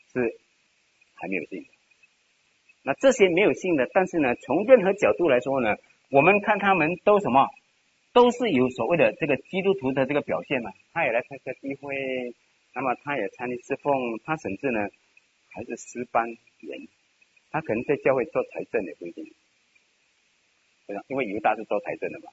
是还没有信的。那这些没有信的，但是呢，从任何角度来说呢，我们看他们都什么，都是有所谓的这个基督徒的这个表现嘛。他也来参加聚会，那么他也参与侍奉，他甚至呢还是诗班员，他可能在教会做财政也不一定，因为犹大是做财政的嘛。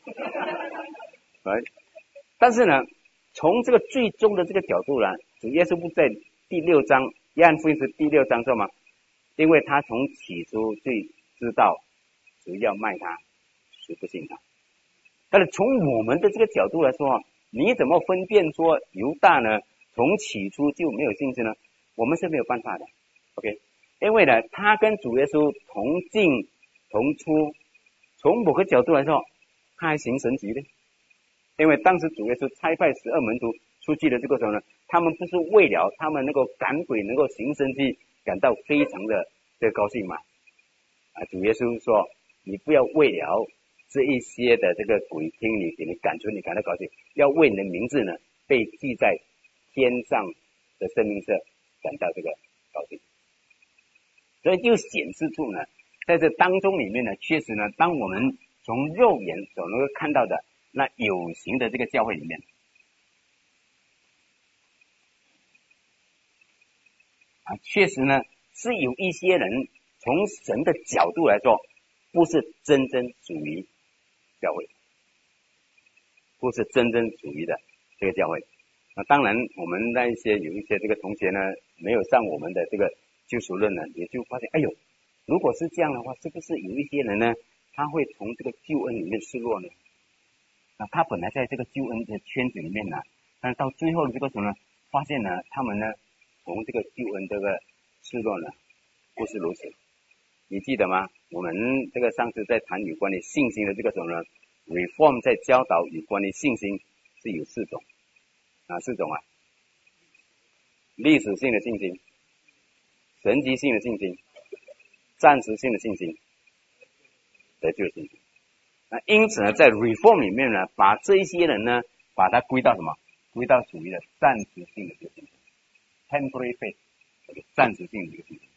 但是呢，从这个最终的这个角度呢，主耶稣不在第6章，约翰福音是第6章说嘛，因为他从起初就知道主要卖他，谁不信他。但是从我们的这个角度来说，你怎么分辨说犹大呢从起初就没有信心呢？我们是没有办法的 ，OK？ 因为呢，他跟主耶稣同进同出，从某个角度来说，他还行神迹的。因为当时主耶稣差派12门徒出去的这个时候呢，他们不是为了他们能够赶鬼、能够行神迹感到非常的这个高兴嘛？主耶稣说，你不要为了这一些的这个鬼听你给你赶出你感到高兴，要为你的名字呢被记在天上的生命册感到这个高兴。所以就显示出呢，在这当中里面呢，确实呢，当我们从肉眼所能够看到的那有形的这个教会里面，确实呢是有一些人从神的角度来说，不是真正属于教会，不是真正属于的这个教会。那当然，我们那有一些这个同学呢，没有上我们的这个救赎论呢，也就发现，哎呦，如果是这样的话，是不是有一些人呢，他会从这个救恩里面失落呢？那他本来在这个救恩的圈子里面呢，但是到最后的这个时候呢，发现呢，他们呢，从这个救恩这个失落呢，不是如此。你记得吗？我们这个上次在谈有关于信心的这个时候呢 ，Reform 在教导有关于信心是有4种，4种啊，历史性的信心、神迹性的信心、暂时性的信心、得救信心。那因此呢，在 Reform 里面呢，把这一些人呢，把它归到什么？归到属于的暂时性的这个信心 ，temporary faith， 暂时性的这个信心。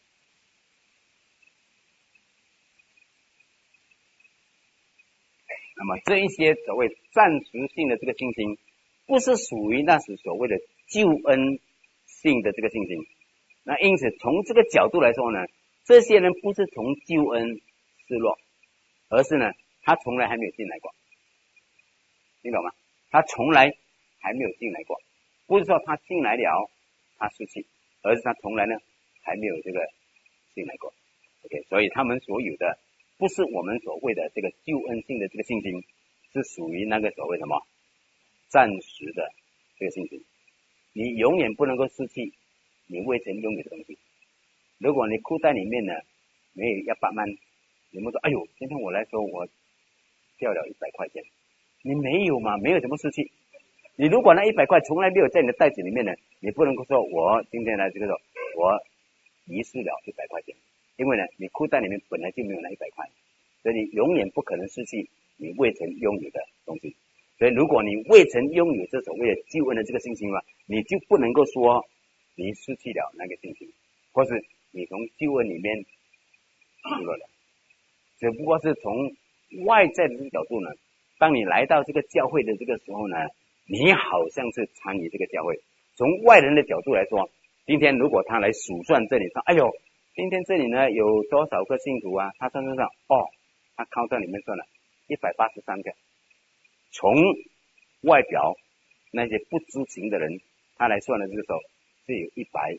那么这一些所谓暂时性的这个信心，不是属于那是所谓的救恩性的这个信心。那因此从这个角度来说呢，这些人不是从救恩失落，而是呢他从来还没有进来过，你懂吗？他从来还没有进来过，不是说他进来了他失去，而是他从来呢还没有这个进来过。OK， 所以他们所有的不是我们所谓的这个救恩性的这个信心，是属于那个所谓什么暂时的这个信心。你永远不能够失去你未曾拥有的东西。如果你裤袋里面呢没有100万，你们说哎呦，今天我来说我掉了100块钱，你没有嘛，没有怎么失去。你如果那100块从来没有在你的袋子里面呢，你不能够说我今天来这个时候我遗失了100块钱，因为呢你裤袋里面本来就没有那100块，所以你永远不可能失去你未曾拥有的东西。所以如果你未曾拥有这所谓的救恩的这个信心嘛，你就不能够说你失去了那个信心，或是你从救恩里面失落了。只不过是从外在的这个角度呢，当你来到这个教会的这个时候呢，你好像是参与这个教会。从外人的角度来说，今天如果他来数算这里说，哎呦，今天这里呢有多少个信徒啊？他算哦，他靠在里面算了183个。从外表那些不知情的人，他来算的这个时候是有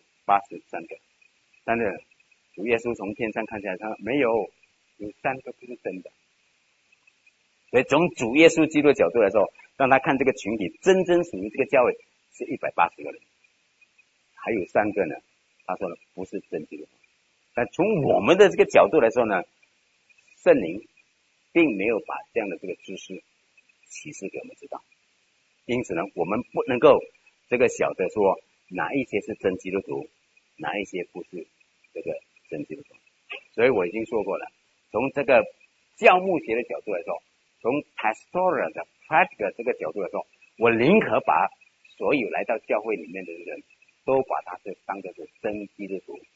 183个，但是主耶稣从天上看下来，他没有3个不是真的。所以从主耶稣基督的角度来说，让他看这个群体真正属于这个教会是180个人，还有3个呢，他说了不是真基督徒。但从我们的这个角度来说呢，圣灵并没有把这样的这个知识启示给我们知道，因此呢，我们不能够这个晓得说哪一些是真基督徒，哪一些不是这个真基督徒。所以我已经说过了，从这个教牧学的角度来说，从 pastoral 的 practical 这个角度来说，我宁可把所有来到教会里面的人都把它是当作是真基督徒。